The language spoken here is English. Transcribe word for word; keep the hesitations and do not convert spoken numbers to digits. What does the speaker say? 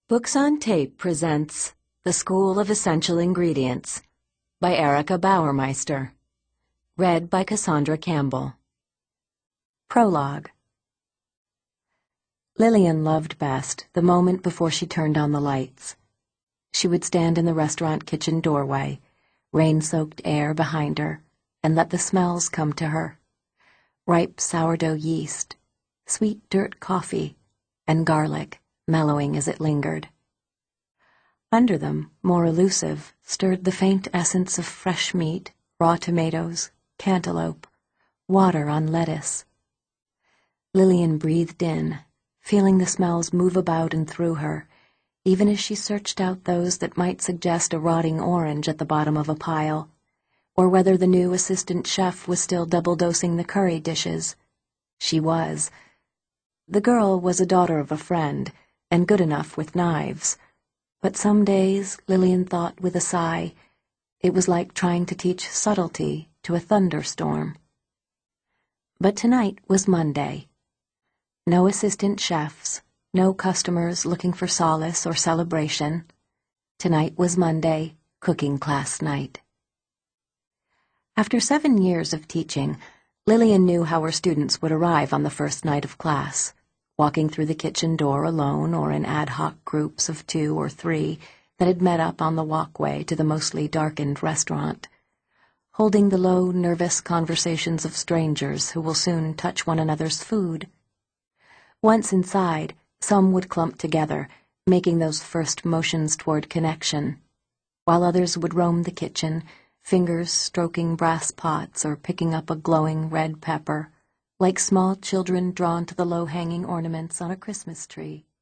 Books on Tape presents The School of Essential Ingredients by Erica Bauermeister. Read by Cassandra Campbell. Prologue. Lillian loved best the moment before she turned on the lights. She would stand in the restaurant kitchen doorway, rain-soaked air behind her, and let the smells come to her. Ripe sourdough yeast, sweet dirt coffee, and garlic mellowing as it lingered. Under them, more elusive, stirred the faint essence of fresh meat, raw tomatoes, cantaloupe, water on lettuce. Lillian breathed in, feeling the smells move about and through her, even as she searched out those that might suggest a rotting orange at the bottom of a pile, or whether the new assistant chef was still double-dosing the curry dishes. She was. The girl was a daughter of a friend, and good enough with knives. But some days, Lillian thought with a sigh, it was like trying to teach subtlety to a thunderstorm. But tonight was Monday. No assistant chefs, no customers looking for solace or celebration. Tonight was Monday, cooking class night. After seven years of teaching, Lillian knew how her students would arrive on the first night of class, walking through the kitchen door alone or in ad hoc groups of two or three that had met up on the walkway to the mostly darkened restaurant, holding the low, nervous conversations of strangers who will soon touch one another's food. Once inside, some would clump together, making those first motions toward connection, while others would roam the kitchen, fingers stroking brass pots or picking up a glowing red pepper, like small children drawn to the low-hanging ornaments on a Christmas tree.